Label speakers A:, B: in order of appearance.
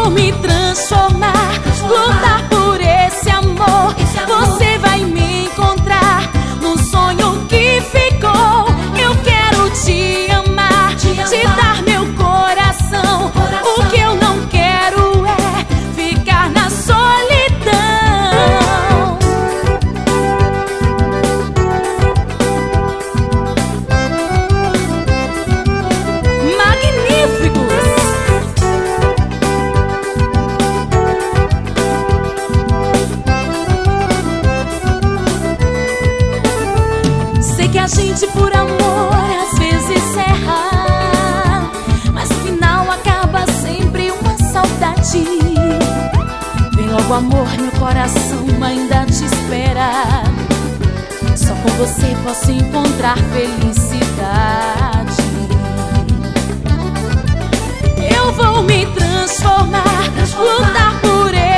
A: vou me transformar, lutar por esse amor. Você vai me encontrar num sonho que ficou. Eu quero te amar, te dar meu coração. O que eu não quero é ficar na solidão. Magníficos! Sei que a gente por amor às vezes erra, mas no final acaba sempre uma saudade. Vem logo amor, meu coração ainda te espera. Só com você posso encontrar felicidade. Eu vou me transformar, lutar por ele.